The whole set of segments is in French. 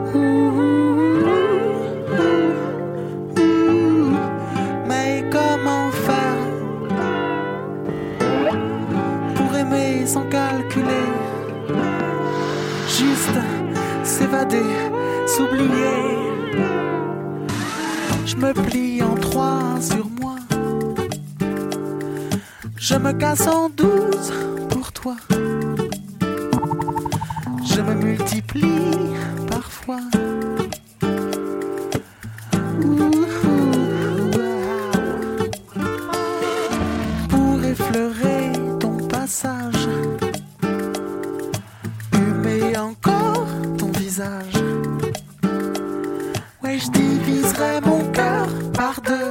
Mais comment faire pour aimer sans calculer, juste s'évader, s'oublier? Je me plie en trois sur moi, je me casse en 12 pour toi, je me multiplie parfois. Pour effleurer ton passage, humer encore ton visage. Ouais, je diviserai mon cœur par deux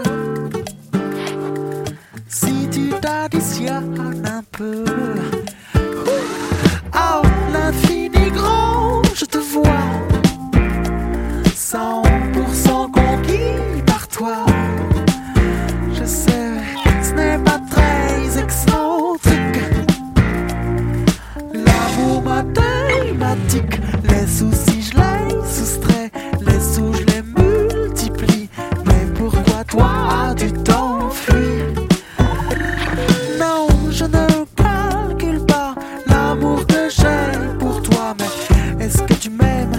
si tu t'additionnes un peu. Oh, l'infini grand, je te vois 100% conquis par toi. Je sais, ce n'est pas très excentrique. L'amour mathématique, les soucis je les soustrais, les sous je les multiplie. Mais pourquoi toi tu t'enfuis? Non, je ne calcule pas l'amour que j'ai pour toi. Mais est-ce que tu m'aimes